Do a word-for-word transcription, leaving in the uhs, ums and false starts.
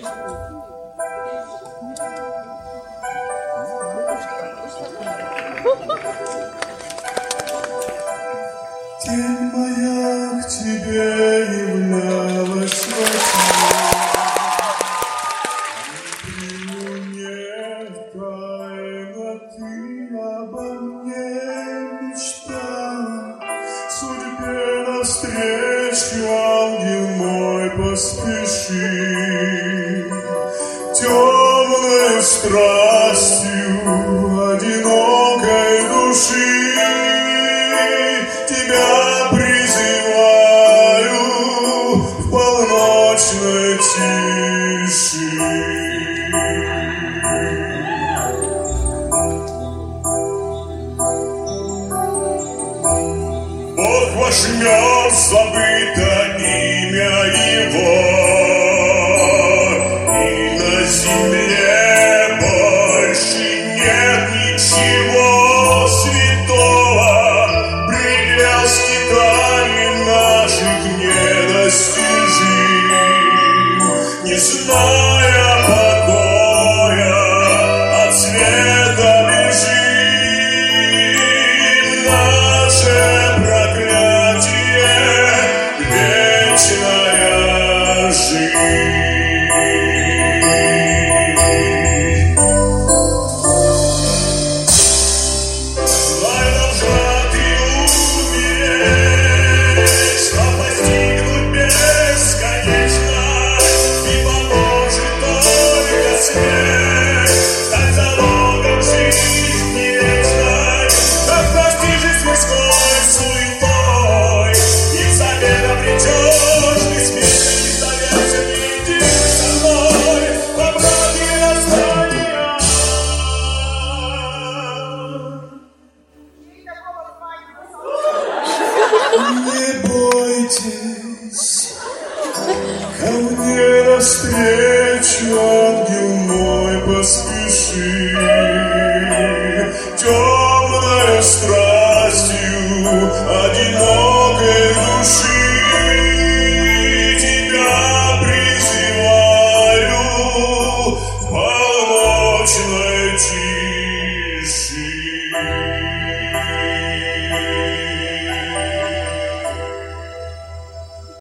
Тень моя к тебе являлась во сне, мне тайно ты обо мне мечтала, судьбе навстречу, ангел мой, поспеши, темной страстью одинокой души. Тебя призываю в полночной тиши. Бог возьмет забыто имя Его, и на земле больше нет ничего святого. Не зная покоя, от света бежим, наше проклятие — вечная жизнь. Знай, должна ты умереть, чтоб постигнуть бесконечно. Стать залогом жизни вечной, так достижешь мирской суетой, и взамен обретешь бессмертие, доверься, иди со мной, обратно расстояние. Не бойтесь, ко мне навстречу.